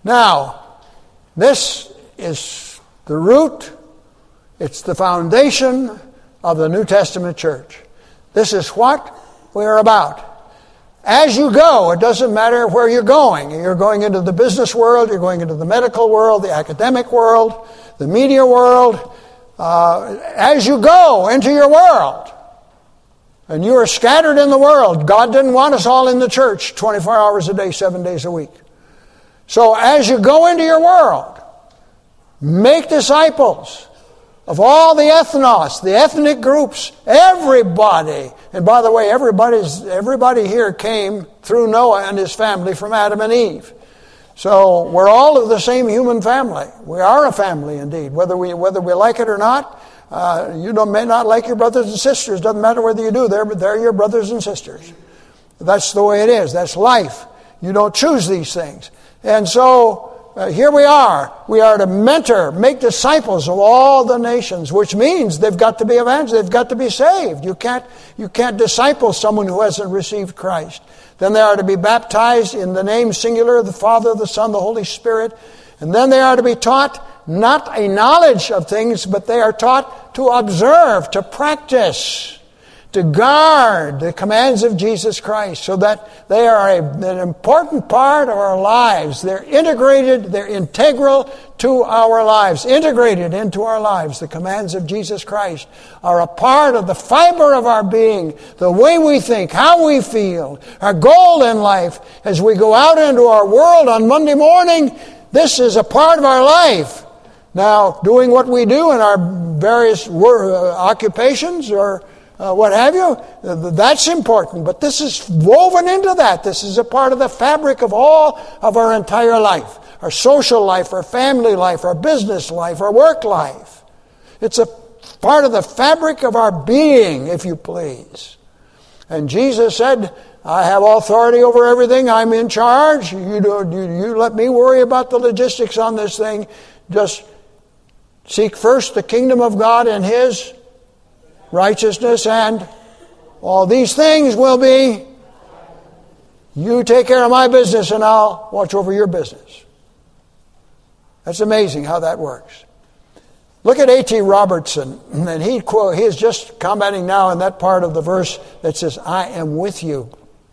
Now, this is the root, it's the foundation of the New Testament church. This is what we are about. As you go, it doesn't matter where you're going. You're going into the business world, you're going into the medical world, the academic world, the media world. As you go into your world, and you are scattered in the world, God didn't want us all in the church 24 hours a day, 7 days a week. So as you go into your world, make disciples of all the ethnos, the ethnic groups, everybody. And by the way, everybody here came through Noah and his family from Adam and Eve. So we're all of the same human family. We are a family indeed, whether we like it or not. May not like your brothers and sisters. Doesn't matter whether you do. They're your brothers and sisters. That's the way it is. That's life. You don't choose these things. And so here we are. We are to mentor, make disciples of all the nations, which means they've got to be evangelists. They've got to be saved. You can't disciple someone who hasn't received Christ. Then they are to be baptized in the name singular of the Father, the Son, the Holy Spirit. And then they are to be taught not a knowledge of things, but they are taught to observe, to practice, to guard the commands of Jesus Christ, so that they are an important part of our lives. They're integrated, they're integral to our lives, integrated into our lives. The commands of Jesus Christ are a part of the fiber of our being, the way we think, how we feel, our goal in life. As we go out into our world on Monday morning, this is a part of our life. Now, doing what we do in our various occupations or what have you, that's important. But this is woven into that. This is a part of the fabric of all of our entire life. Our social life, our family life, our business life, our work life. It's a part of the fabric of our being, if you please. And Jesus said, I have authority over everything. I'm in charge. You let me worry about the logistics on this thing. Just seek first the kingdom of God and His righteousness, and all these things will be. You take care of my business and I'll watch over your business. That's amazing how that works. Look at A.T. Robertson, and he is just commenting now on that part of the verse that says, I am with you.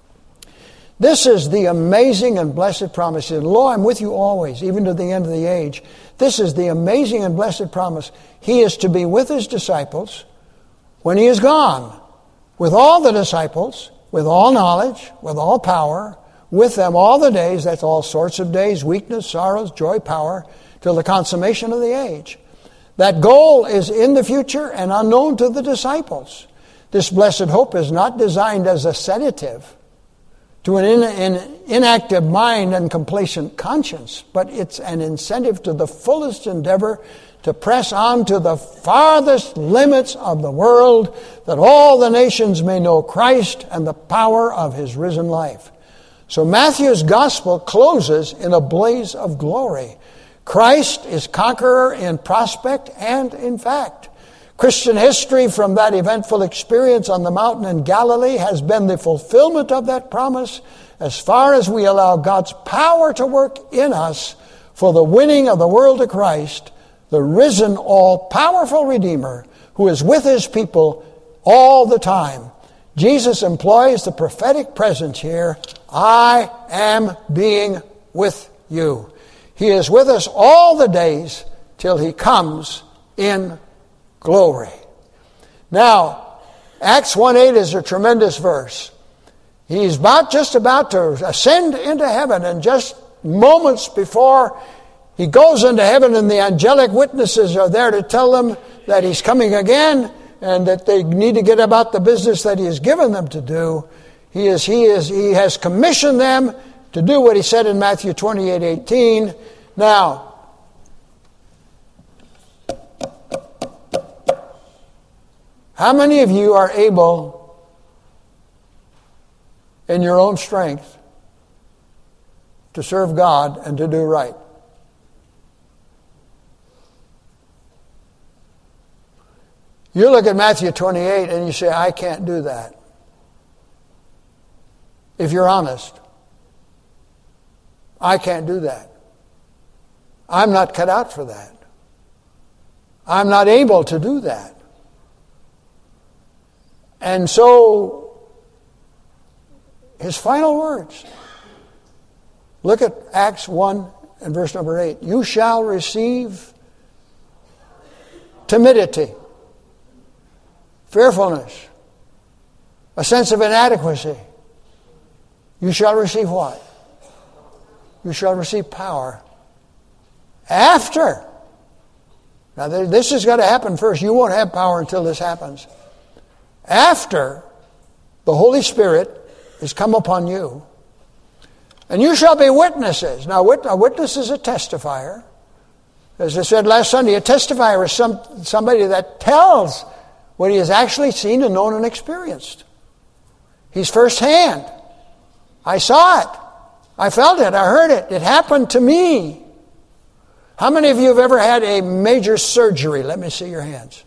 This is the amazing and blessed promise. And lo, I'm with you always, even to the end of the age. This is the amazing and blessed promise. He is to be with His disciples when He is gone, with all the disciples, with all knowledge, with all power, with them all the days, that's all sorts of days, weakness, sorrows, joy, power, till the consummation of the age. That goal is in the future and unknown to the disciples. This blessed hope is not designed as a sedative to an inactive mind and complacent conscience, but it's an incentive to the fullest endeavor to press on to the farthest limits of the world, that all the nations may know Christ and the power of His risen life. So Matthew's gospel closes in a blaze of glory. Christ is conqueror in prospect and in fact. Christian history from that eventful experience on the mountain in Galilee has been the fulfillment of that promise as far as we allow God's power to work in us for the winning of the world to Christ, the risen, all-powerful Redeemer who is with His people all the time. Jesus employs the prophetic presence here. I am being with you. He is with us all the days till He comes in glory. Now, Acts 1:8 is a tremendous verse. He's just about to ascend into heaven, and just moments before He goes into heaven and the angelic witnesses are there to tell them that He's coming again and that they need to get about the business that He has given them to do. He has commissioned them to do what He said in Matthew 28:18. Now, how many of you are able, in your own strength, to serve God and to do right? You look at Matthew 28 and you say, I can't do that. If you're honest, I can't do that. I'm not cut out for that. I'm not able to do that. And so, his final words. Look at Acts 1 and verse number 8. You shall receive timidity, fearfulness, a sense of inadequacy. You shall receive what? You shall receive power. After. Now this has got to happen first. You won't have power until this happens. After the Holy Spirit has come upon you, and you shall be witnesses. Now a witness is a testifier. As I said last Sunday, a testifier is somebody that tells what he has actually seen and known and experienced. He's firsthand. I saw it. I felt it. I heard it. It happened to me. How many of you have ever had a major surgery? Let me see your hands.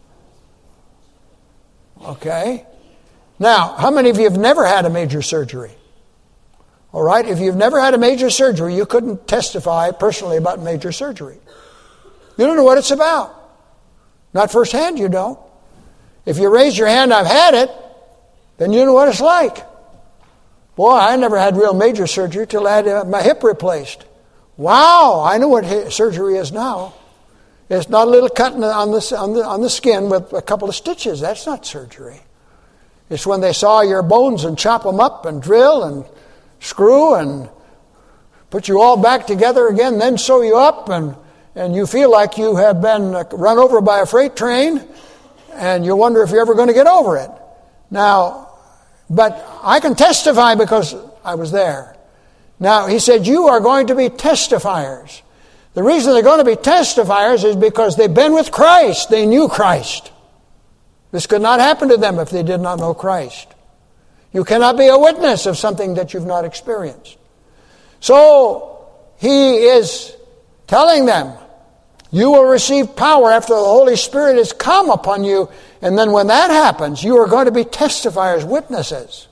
Okay. Now, how many of you have never had a major surgery? All right. If you've never had a major surgery, you couldn't testify personally about major surgery. You don't know what it's about. Not firsthand, you don't. If you raise your hand, I've had it, then you know what it's like. Boy, I never had real major surgery till I had my hip replaced. Wow, I know what surgery is now. It's not a little cut on the skin with a couple of stitches. That's not surgery. It's when they saw your bones and chop them up and drill and screw and put you all back together again, then sew you up, and you feel like you have been run over by a freight train, and you wonder if you're ever going to get over it. Now, but I can testify because I was there. Now, he said, you are going to be testifiers. The reason they're going to be testifiers is because they've been with Christ. They knew Christ. This could not happen to them if they did not know Christ. You cannot be a witness of something that you've not experienced. So, he is telling them, you will receive power after the Holy Spirit has come upon you. And then when that happens, you are going to be testifiers, witnesses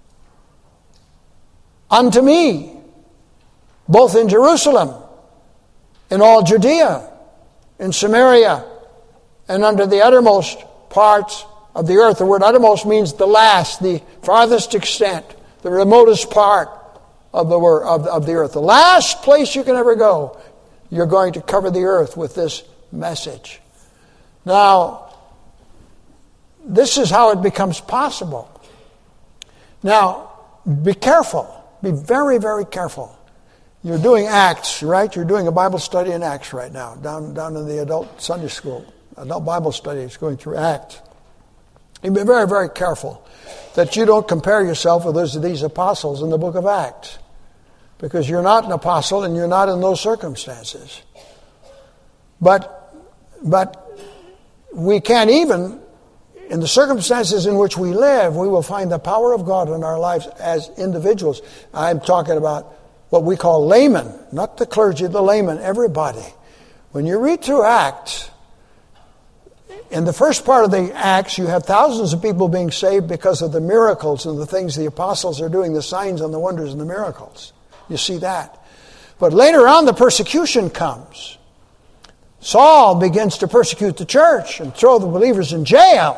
unto me, both in Jerusalem, in all Judea, in Samaria, and unto the uttermost parts of the earth. The word uttermost means the last, the farthest extent, the remotest part of the earth. The last place you can ever go, you're going to cover the earth with this message. Now, this is how it becomes possible. Now, be careful. Be very, very careful. You're doing Acts, right? You're doing a Bible study in Acts right now, down in the adult Sunday school. Adult Bible study is going through Acts. You be very, very careful that you don't compare yourself with these apostles in the book of Acts. Because you're not an apostle and you're not in those circumstances. But we can't even, in the circumstances in which we live, we will find the power of God in our lives as individuals. I'm talking about what we call laymen, not the clergy, the laymen, everybody. When you read through Acts, in the first part of the Acts, you have thousands of people being saved because of the miracles and the things the apostles are doing, the signs and the wonders and the miracles. You see that. But later on, the persecution comes. Saul begins to persecute the church and throw the believers in jail.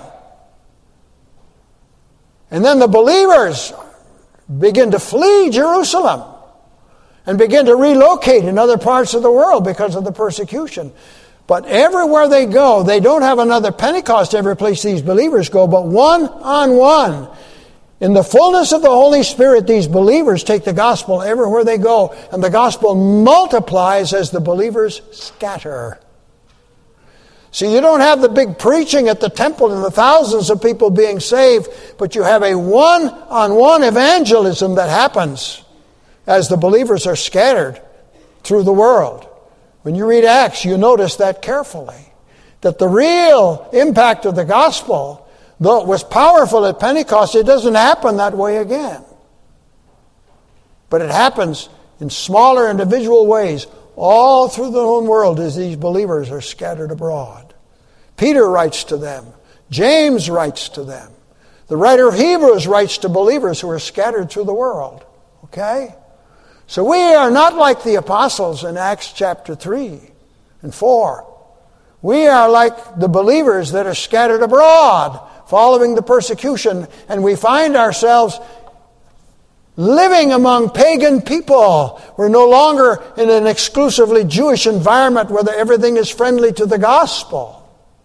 And then the believers begin to flee Jerusalem and begin to relocate in other parts of the world because of the persecution. But everywhere they go, they don't have another Pentecost every place these believers go, but one-on-one. In the fullness of the Holy Spirit, these believers take the gospel everywhere they go, and the gospel multiplies as the believers scatter. See, you don't have the big preaching at the temple and the thousands of people being saved, but you have a one-on-one evangelism that happens as the believers are scattered through the world. When you read Acts, you notice that carefully, that the real impact of the gospel, though it was powerful at Pentecost, it doesn't happen that way again. But it happens in smaller individual ways all through the known world as these believers are scattered abroad. Peter writes to them. James writes to them. The writer of Hebrews writes to believers who are scattered through the world. Okay? So we are not like the apostles in Acts chapter 3 and 4. We are like the believers that are scattered abroad, following the persecution, and we find ourselves living among pagan people. We're no longer in an exclusively Jewish environment where everything is friendly to the gospel.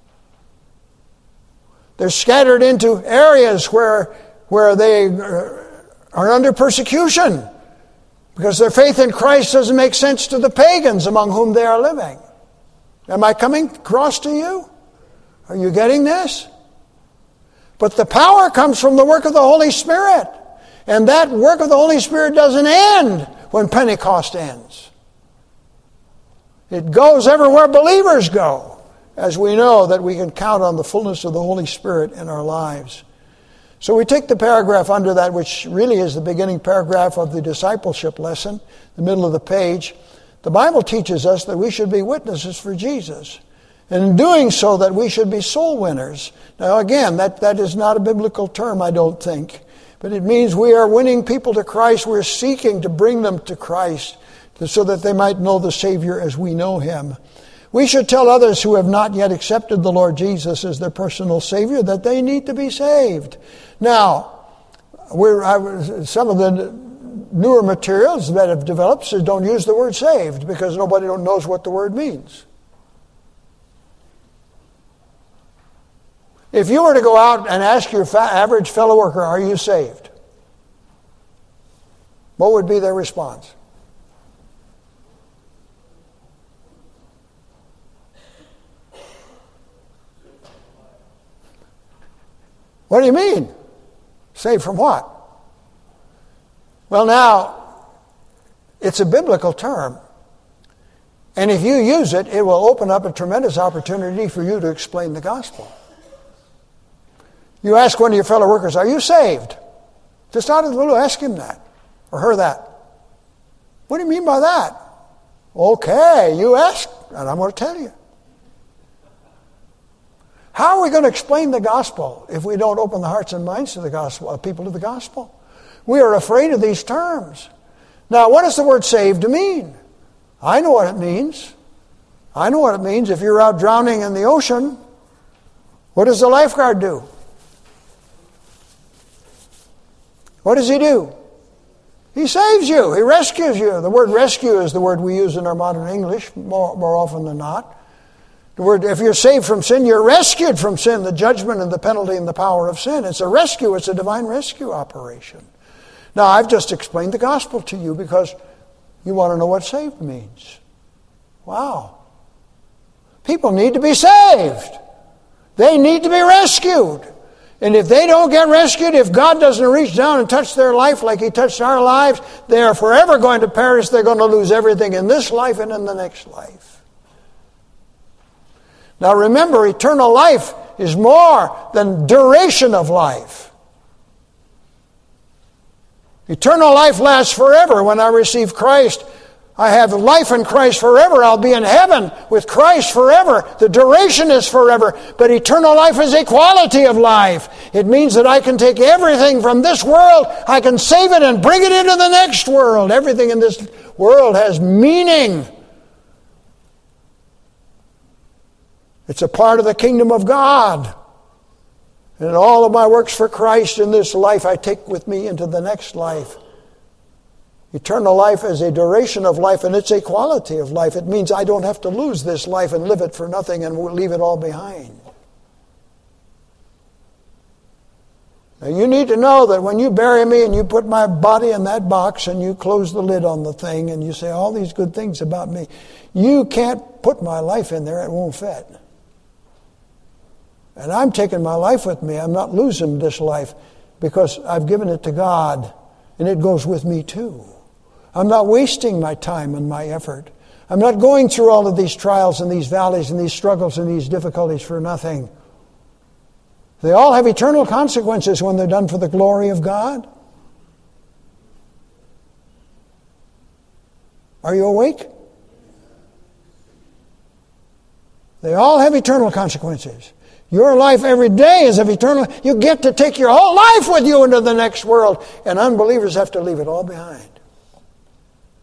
They're scattered into areas where they are under persecution because their faith in Christ doesn't make sense to the pagans among whom they are living. Am I coming across to you? Are you getting this? But the power comes from the work of the Holy Spirit. And that work of the Holy Spirit doesn't end when Pentecost ends. It goes everywhere believers go, as we know that we can count on the fullness of the Holy Spirit in our lives. So we take the paragraph under that, which really is the beginning paragraph of the discipleship lesson, the middle of the page. The Bible teaches us that we should be witnesses for Jesus. And in doing so, that we should be soul winners. Now again, that is not a biblical term, I don't think. But it means we are winning people to Christ. We're seeking to bring them to Christ so that they might know the Savior as we know Him. We should tell others who have not yet accepted the Lord Jesus as their personal Savior that they need to be saved. Now, some of the newer materials that have developed don't use the word saved because nobody knows what the word means. If you were to go out and ask your average fellow worker, are you saved? What would be their response? What do you mean? Saved from what? Well, now, it's a biblical term. And if you use it, it will open up a tremendous opportunity for you to explain the gospel. You ask one of your fellow workers, are you saved? Just out of the blue, ask him that or her that. What do you mean by that? Okay, you ask, and I'm going to tell you. How are we going to explain the gospel if we don't open the hearts and minds to the gospel, people to the gospel? We are afraid of these terms. Now, what does the word saved mean? I know what it means. I know what it means. If you're out drowning in the ocean, what does the lifeguard do? What does he do? He saves you. He rescues you. The word rescue is the word we use in our modern English more often than not. The word, if you're saved from sin, you're rescued from sin, the judgment and the penalty and the power of sin. It's a rescue. It's a divine rescue operation. Now, I've just explained the gospel to you because you want to know what saved means. Wow. People need to be saved. They need to be rescued. And if they don't get rescued, if God doesn't reach down and touch their life like He touched our lives, they are forever going to perish. They're going to lose everything in this life and in the next life. Now remember, eternal life is more than duration of life. Eternal life lasts forever. When I receive Christ, I have life in Christ forever. I'll be in heaven with Christ forever. The duration is forever. But eternal life is a quality of life. It means that I can take everything from this world, I can save it and bring it into the next world. Everything in this world has meaning. It's a part of the kingdom of God. And all of my works for Christ in this life I take with me into the next life. Eternal life is a duration of life, and it's a quality of life. It means I don't have to lose this life and live it for nothing and leave it all behind. Now you need to know that when you bury me and you put my body in that box and you close the lid on the thing and you say all these good things about me, you can't put my life in there. It won't fit. And I'm taking my life with me. I'm not losing this life because I've given it to God, and it goes with me too. I'm not wasting my time and my effort. I'm not going through all of these trials and these valleys and these struggles and these difficulties for nothing. They all have eternal consequences when they're done for the glory of God. Are you awake? They all have eternal consequences. Your life every day is of eternal. You get to take your whole life with you into the next world, and unbelievers have to leave it all behind.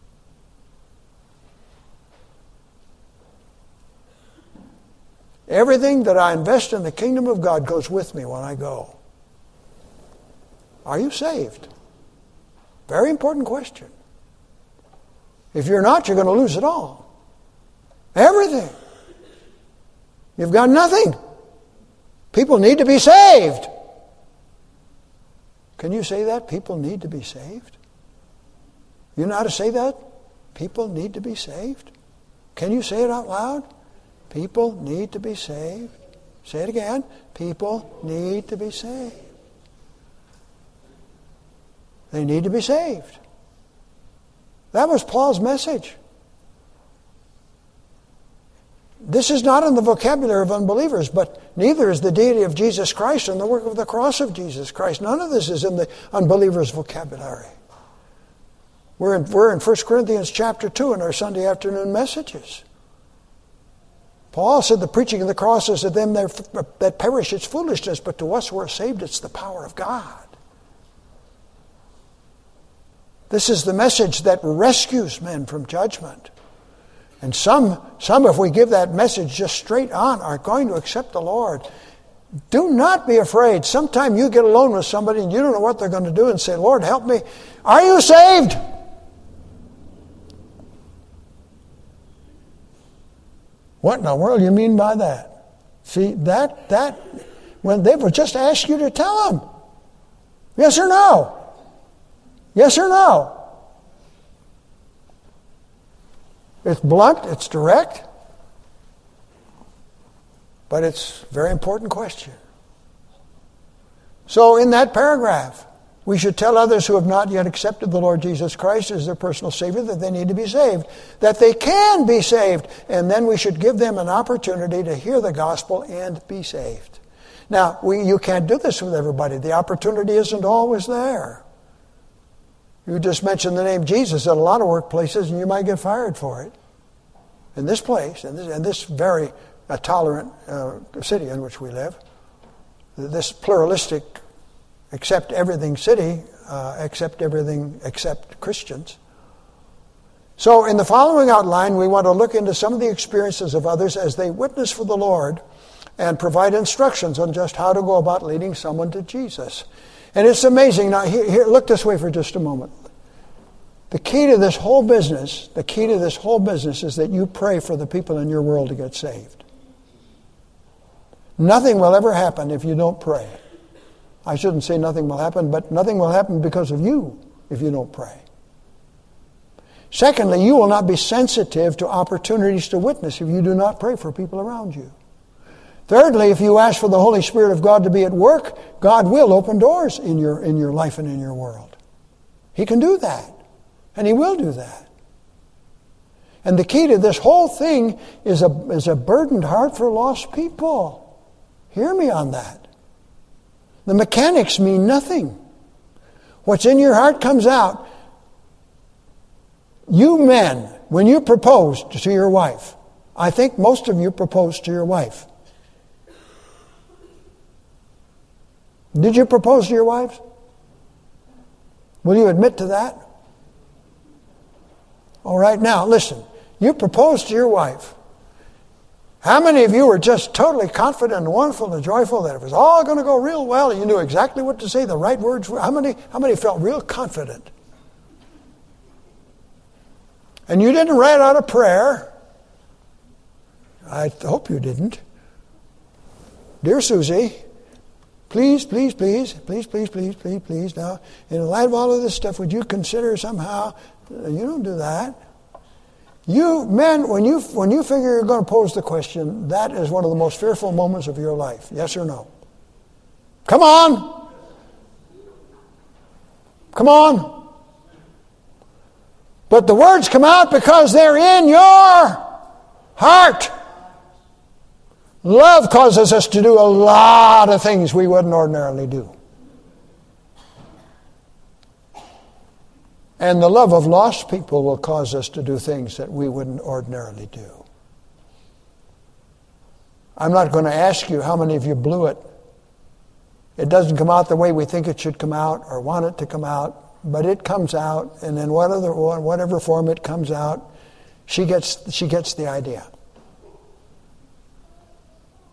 Everything that I invest in the kingdom of God goes with me when I go. Are you saved? Very important question. If you're not, you're going to lose it all. Everything. You've got nothing. People need to be saved. Can you say that? People need to be saved? You know how to say that? People need to be saved. Can you say it out loud? People need to be saved. Say it again. People need to be saved. They need to be saved. That was Paul's message. This is not in the vocabulary of unbelievers, but neither is the deity of Jesus Christ and the work of the cross of Jesus Christ. None of this is in the unbeliever's vocabulary. We're in 1 Corinthians chapter 2 in our Sunday afternoon messages. Paul said the preaching of the cross is to them that perish, it's foolishness, but to us who are saved, it's the power of God. This is the message that rescues men from judgment. And some, if we give that message just straight on, are going to accept the Lord. Do not be afraid. Sometime you get alone with somebody and you don't know what they're going to do and say, Lord, help me. Are you saved? What in the world do you mean by that? See, that when they would just ask you to tell them. Yes or no? Yes or no? It's blunt, it's direct, but it's a very important question. So in that paragraph, we should tell others who have not yet accepted the Lord Jesus Christ as their personal Savior that they need to be saved, that they can be saved, and then we should give them an opportunity to hear the gospel and be saved. Now, you can't do this with everybody. The opportunity isn't always there. You just mention the name Jesus at a lot of workplaces and you might get fired for it. In this place, in this very tolerant city in which we live, this pluralistic, accept everything city, accept everything except Christians. So in the following outline, we want to look into some of the experiences of others as they witness for the Lord and provide instructions on just how to go about leading someone to Jesus. And it's amazing. Now, here, look this way for just a moment. The key to this whole business is that you pray for the people in your world to get saved. Nothing will ever happen if you don't pray. I shouldn't say nothing will happen, but nothing will happen because of you if you don't pray. Secondly, you will not be sensitive to opportunities to witness if you do not pray for people around you. Thirdly, if you ask for the Holy Spirit of God to be at work, God will open doors in your life and in your world. He can do that. And He will do that. And the key to this whole thing is a burdened heart for lost people. Hear me on that. The mechanics mean nothing. What's in your heart comes out. You men, when you proposed to your wife, I think most of you proposed to your wife. Did you propose to your wives? Will you admit to that? All right, now listen. You proposed to your wife. How many of you were just totally confident and wonderful and joyful that it was all going to go real well and you knew exactly what to say, the right words? How many felt real confident? And you didn't write out a prayer. I hope you didn't. Dear Susie, please, please, please, please, please, please, please, please. Now, in light of all of this stuff, would you consider somehow? You don't do that. You men, when you figure you're going to pose the question, that is one of the most fearful moments of your life. Yes or no? Come on. Come on. But the words come out because they're in your heart. Love causes us to do a lot of things we wouldn't ordinarily do. And the love of lost people will cause us to do things that we wouldn't ordinarily do. I'm not going to ask you how many of you blew it. It doesn't come out the way we think it should come out or want it to come out, but it comes out, and in whatever form it comes out, she gets the idea.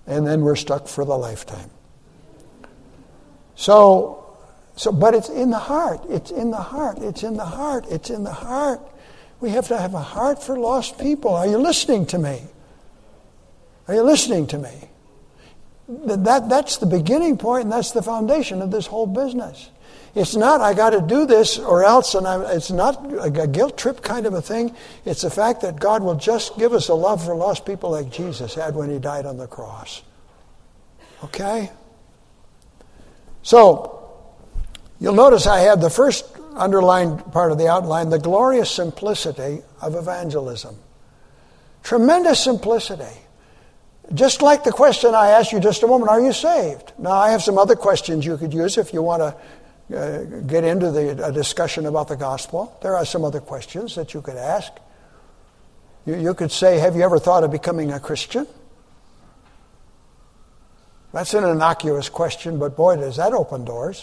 and then we're stuck for the lifetime. But it's in the heart. It's in the heart. It's in the heart. It's in the heart. We have to have a heart for lost people. Are you listening to me? Are you listening to me? That's the beginning point, and that's the foundation of this whole business. It's not, I got to do this or else, and it's not a guilt trip kind of a thing. It's the fact that God will just give us a love for lost people like Jesus had when he died on the cross. Okay? So, you'll notice I have the first underlined part of the outline, the glorious simplicity of evangelism. Tremendous simplicity. Just like the question I asked you just a moment, are you saved? Now, I have some other questions you could use if you want to get into a discussion about the gospel. There are some other questions that you could ask. You could say, have you ever thought of becoming a Christian? That's an innocuous question, but boy, does that open doors.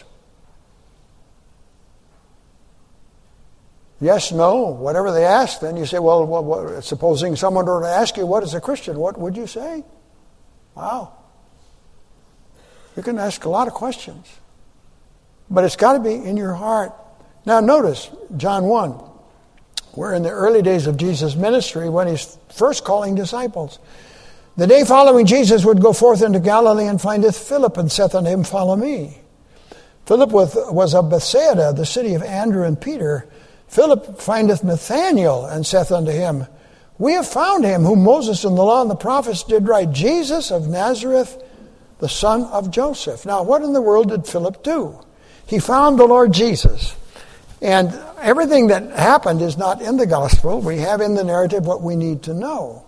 Yes, no, whatever they ask, then you say, well, supposing someone were to ask you, what is a Christian? What would you say? Wow. You can ask a lot of questions. But it's got to be in your heart. Now notice, John 1. We're in the early days of Jesus' ministry when he's first calling disciples. The day following, Jesus would go forth into Galilee and findeth Philip, and saith unto him, Follow me. Philip was of Bethsaida, the city of Andrew and Peter. Philip findeth Nathanael, and saith unto him, We have found him whom Moses and the law and the prophets did write, Jesus of Nazareth, the son of Joseph. Now, what in the world did Philip do? He found the Lord Jesus. And everything that happened is not in the gospel. We have in the narrative what we need to know.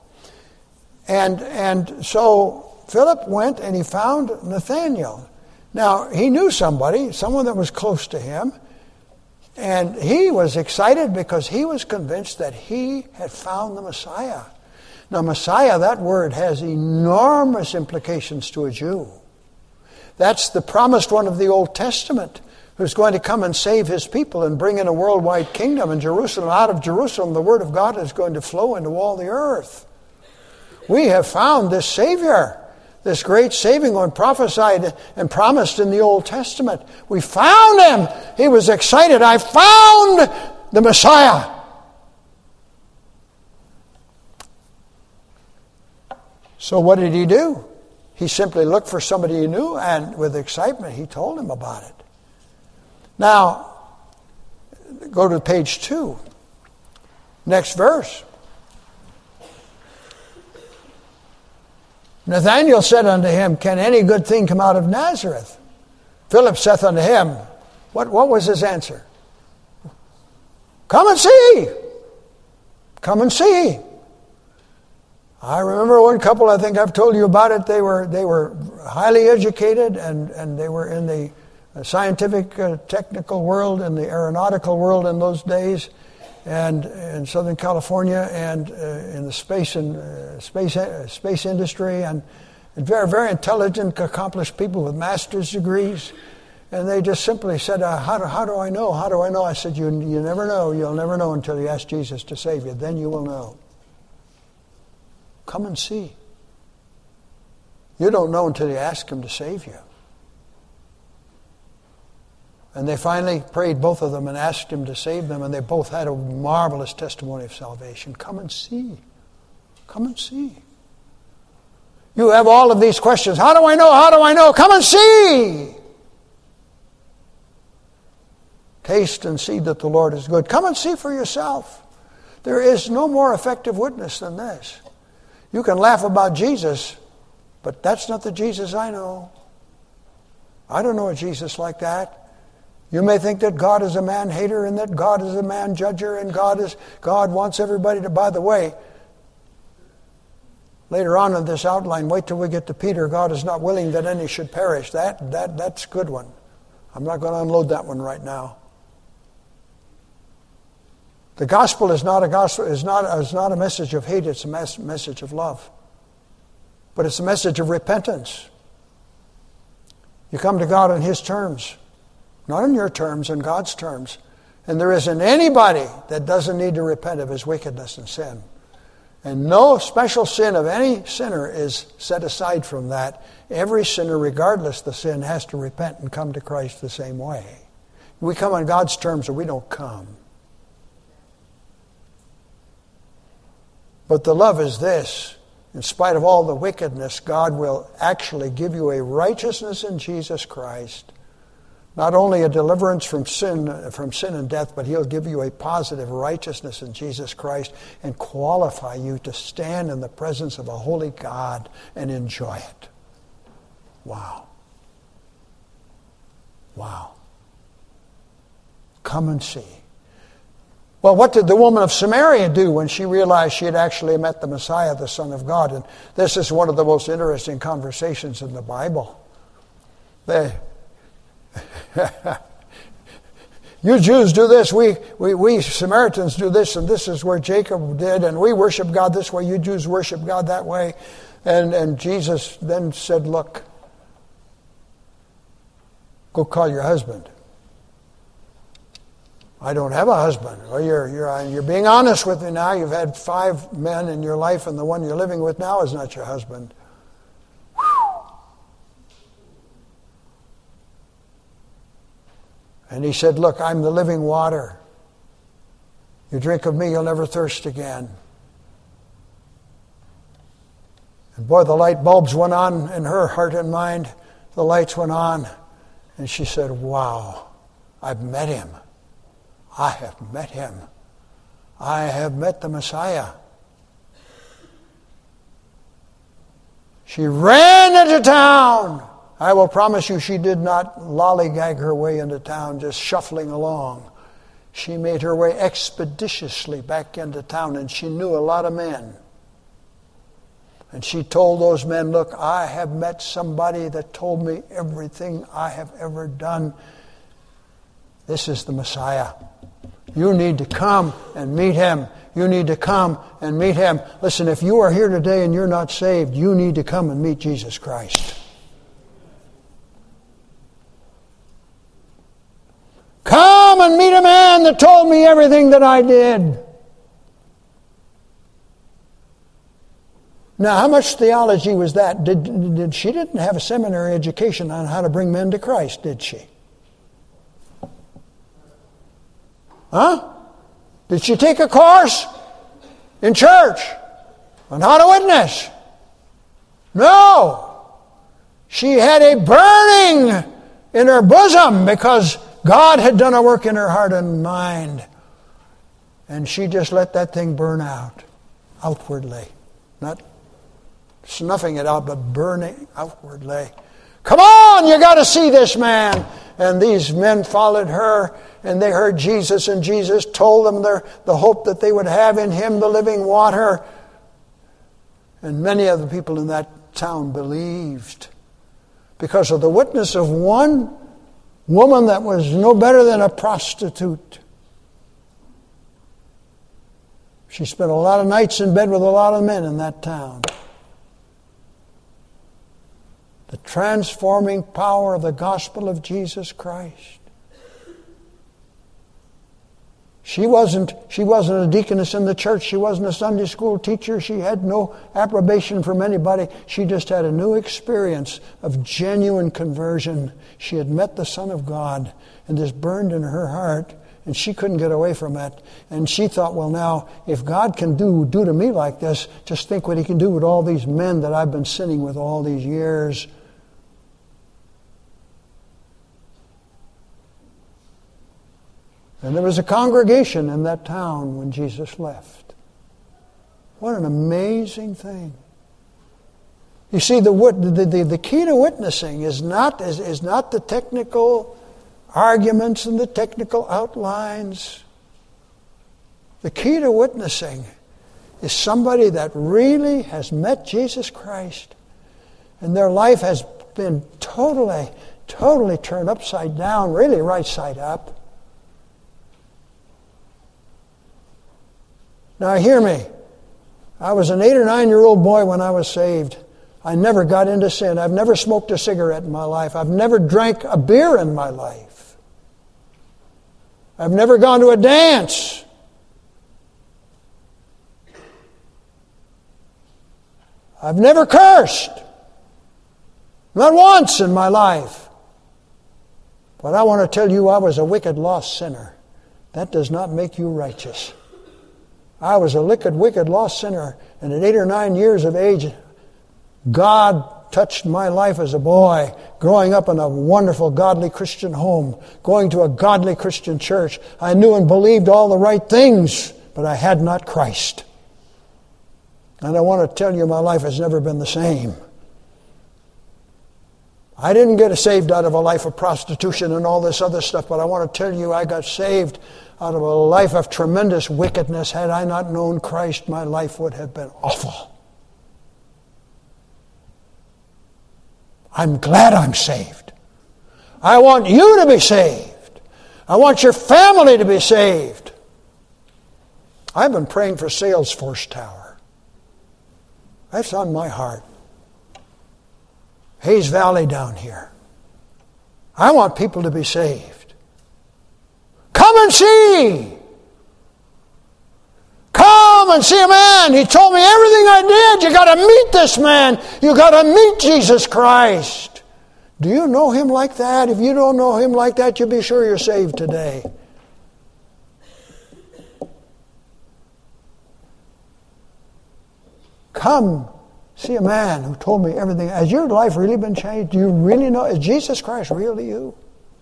And so Philip went and he found Nathanael. Now, he knew someone that was close to him. And he was excited because he was convinced that he had found the Messiah. Now, Messiah, that word has enormous implications to a Jew. That's the promised one of the Old Testament, who's going to come and save his people and bring in a worldwide kingdom. And Jerusalem, out of Jerusalem, the word of God is going to flow into all the earth. We have found this Savior, this great saving one prophesied and promised in the Old Testament. We found him. He was excited. I found the Messiah. So what did he do? He simply looked for somebody he knew, and with excitement he told him about it. Now, go to page 2. Next verse. Nathanael said unto him, Can any good thing come out of Nazareth? Philip saith unto him, What was his answer? Come and see. Come and see. I remember one couple, I think I've told you about it, they were highly educated and they were in the scientific, technical world and the aeronautical world in those days, and in Southern California, and in the space industry, and very, very intelligent, accomplished people with master's degrees. And they just simply said, how do I know? How do I know? I said, you never know. You'll never know until you ask Jesus to save you. Then you will know. Come and see. You don't know until you ask him to save you. And they finally prayed, both of them, and asked him to save them, and they both had a marvelous testimony of salvation. Come and see. Come and see. You have all of these questions. How do I know? How do I know? Come and see. Taste and see that the Lord is good. Come and see for yourself. There is no more effective witness than this. You can laugh about Jesus, but that's not the Jesus I know. I don't know a Jesus like that. You may think that God is a man-hater and that God is a man-judger and God wants everybody to, by the way, later on in this outline, wait till we get to Peter, God is not willing that any should perish. That's a good one. I'm not going to unload that one right now. The gospel is not a message of hate, it's a message of love. But it's a message of repentance. You come to God on his terms. Not on your terms, on God's terms. And there isn't anybody that doesn't need to repent of his wickedness and sin. And no special sin of any sinner is set aside from that. Every sinner, regardless of the sin, has to repent and come to Christ the same way. We come on God's terms or we don't come. But the love is this. In spite of all the wickedness, God will actually give you a righteousness in Jesus Christ. Not only a deliverance from sin and death, but He'll give you a positive righteousness in Jesus Christ and qualify you to stand in the presence of a holy God and enjoy it. Wow. Wow. Come and see. Well, what did the woman of Samaria do when she realized she had actually met the Messiah, the Son of God? And this is one of the most interesting conversations in the Bible. You Jews do this, we Samaritans do this, and this is where Jacob did, and we worship God this way, you Jews worship God that way. And Jesus then said, look, go call your husband. I don't have a husband. Well, you're being honest with me now. You've had 5 men in your life, and the one you're living with now is not your husband. Whew. And he said, look, I'm the living water. You drink of me, you'll never thirst again. And boy, the light bulbs went on in her heart and mind. The lights went on. And she said, wow, I've met him. I have met him. I have met the Messiah. She ran into town. I will promise you she did not lollygag her way into town, just shuffling along. She made her way expeditiously back into town, and she knew a lot of men. And she told those men, look, I have met somebody that told me everything I have ever done. This is the Messiah. You need to come and meet him. You need to come and meet him. Listen, if you are here today and you're not saved, you need to come and meet Jesus Christ. Come and meet a man that told me everything that I did. Now, how much theology was that? She didn't have a seminary education on how to bring men to Christ, did she? Huh? Did she take a course in church on how to witness? No. She had a burning in her bosom because God had done a work in her heart and mind. And she just let that thing burn out outwardly. Not snuffing it out, but burning outwardly. Come on, you got to see this man. And these men followed her, and they heard Jesus, and Jesus told them the hope that they would have in him, the living water. And many of the people in that town believed because of the witness of one woman that was no better than a prostitute. She spent a lot of nights in bed with a lot of men in that town. The transforming power of the gospel of Jesus Christ. She wasn't a deaconess in the church. She wasn't a Sunday school teacher. She had no approbation from anybody. She just had a new experience of genuine conversion. She had met the Son of God, and this burned in her heart, and she couldn't get away from it. And she thought, well, now, if God can do to me like this, just think what he can do with all these men that I've been sinning with all these years. And there was a congregation in that town when Jesus left. What an amazing thing. You see, the key to witnessing is not the technical arguments and the technical outlines. The key to witnessing is somebody that really has met Jesus Christ, and their life has been totally turned upside down, really right side up. Now hear me. I was an 8 or 9 year old boy when I was saved. I never got into sin. I've never smoked a cigarette in my life. I've never drank a beer in my life. I've never gone to a dance. I've never cursed. Not once in my life. But I want to tell you I was a wicked, lost sinner. That does not make you righteous. I was a wicked, lost sinner. And at 8 or 9 years of age, God touched my life as a boy, growing up in a wonderful, godly Christian home, going to a godly Christian church. I knew and believed all the right things, but I had not Christ. And I want to tell you my life has never been the same. I didn't get saved out of a life of prostitution and all this other stuff, but I want to tell you I got saved out of a life of tremendous wickedness. Had I not known Christ, my life would have been awful. I'm glad I'm saved. I want you to be saved. I want your family to be saved. I've been praying for Salesforce Tower. That's on my heart. Hayes Valley down here. I want people to be saved. Come and see. Come and see a man. He told me everything I did. You got to meet this man. You got to meet Jesus Christ. Do you know him like that? If you don't know him like that, you'll be sure you're saved today. Come see a man who told me everything. Has your life really been changed? Do you really know? Is Jesus Christ really you?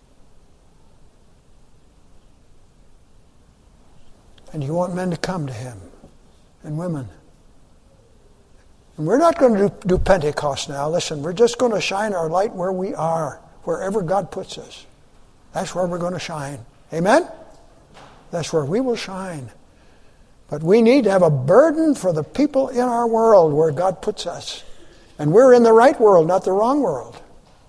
And you want men to come to him, and women. And we're not going to do Pentecost now. Listen, we're just going to shine our light where we are, wherever God puts us. That's where we're going to shine. Amen? That's where we will shine. But we need to have a burden for the people in our world where God puts us. And we're in the right world, not the wrong world.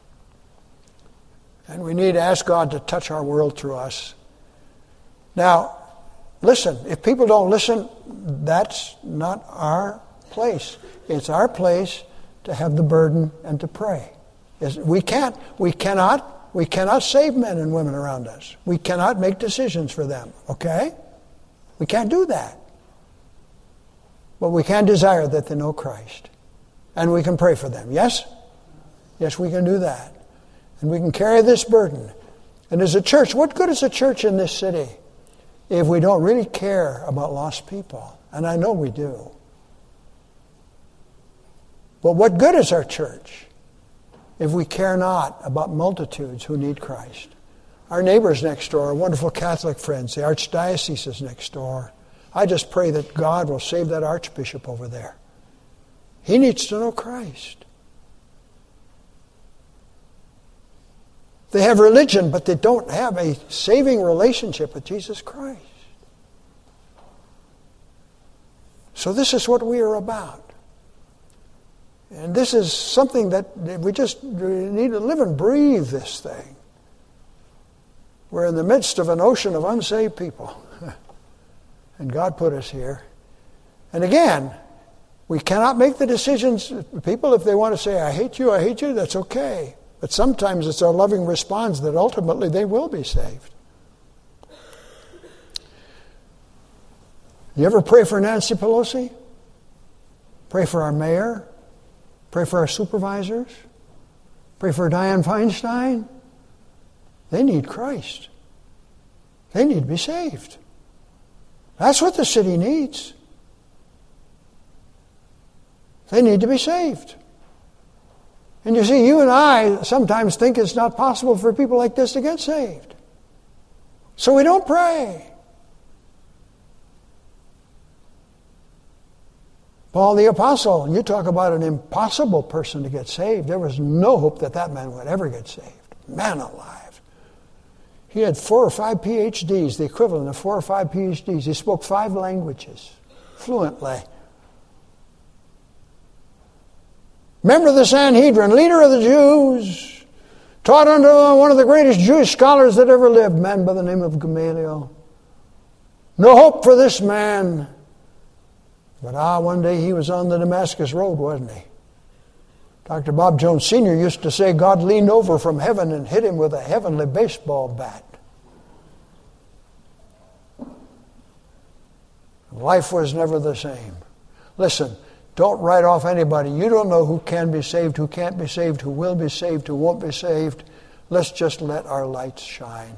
And we need to ask God to touch our world through us. Now, listen, if people don't listen, that's not our place. It's our place to have the burden and to pray. We cannot save men and women around us. We cannot make decisions for them, okay? We can't do that. But we can desire that they know Christ. And we can pray for them. Yes? Yes, we can do that. And we can carry this burden. And as a church, what good is a church in this city if we don't really care about lost people? And I know we do. But what good is our church if we care not about multitudes who need Christ? Our neighbors next door, our wonderful Catholic friends, the archdiocese is next door. I just pray that God will save that archbishop over there. He needs to know Christ. They have religion, but they don't have a saving relationship with Jesus Christ. So this is what we are about. And this is something that we need to live and breathe this thing. We're in the midst of an ocean of unsaved people. And God put us here. And again, we cannot make the decisions. People, if they want to say, I hate you, that's okay. But sometimes it's our loving response that ultimately they will be saved. You ever pray for Nancy Pelosi? Pray for our mayor? Pray for our supervisors? Pray for Dianne Feinstein? They need Christ. They need to be saved. That's what the city needs. They need to be saved. And you see, you and I sometimes think it's not possible for people like this to get saved. So we don't pray. Paul the Apostle, you talk about an impossible person to get saved. There was no hope that man would ever get saved. Man alive. He had 4 or 5 PhDs, the equivalent of 4 or 5 PhDs. He spoke 5 languages fluently. Member of the Sanhedrin, leader of the Jews, taught under one of the greatest Jewish scholars that ever lived, a man by the name of Gamaliel. No hope for this man. But one day he was on the Damascus Road, wasn't he? Dr. Bob Jones Sr. used to say God leaned over from heaven and hit him with a heavenly baseball bat. Life was never the same. Listen, Don't write off anybody. You don't know who can be saved, who can't be saved, who will be saved, who won't be saved. Let's just let our lights shine.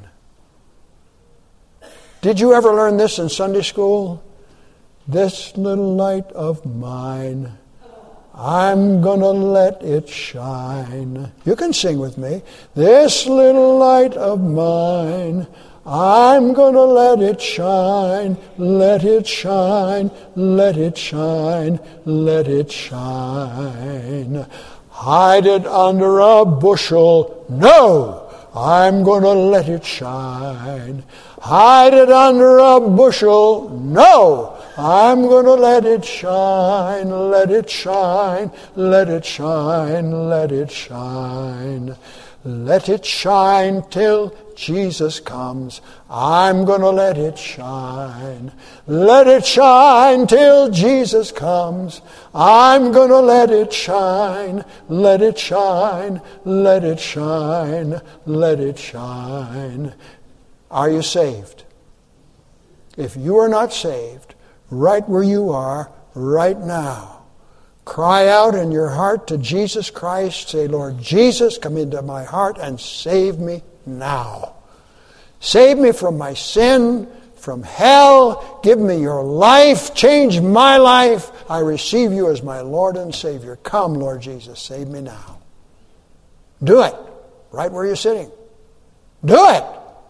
Did you ever learn this in Sunday school? This little light of mine, I'm gonna let it shine. You can sing with me. This little light of mine, I'm gonna let it shine, let it shine, let it shine, let it shine. Hide it under a bushel, no, I'm gonna let it shine. Hide it under a bushel, no, I'm gonna let it shine, let it shine, let it shine, let it shine. Let it shine till Jesus comes. I'm going to let it shine. Let it shine till Jesus comes. I'm going to let it shine. Let it shine. Let it shine. Let it shine. Are you saved? If you are not saved, right where you are, right now, cry out in your heart to Jesus Christ. Say, Lord Jesus, come into my heart and save me now. Save me from my sin, from hell. Give me your life. Change my life. I receive you as my Lord and Savior. Come, Lord Jesus, save me now. Do it right where you're sitting. Do it.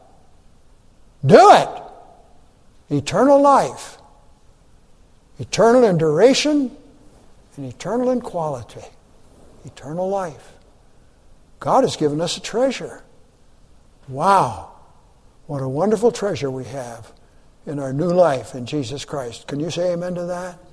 Do it. Eternal life. Eternal in duration and eternal in quality. Eternal life. God has given us a treasure. Wow. What a wonderful treasure we have in our new life in Jesus Christ. Can you say amen to that?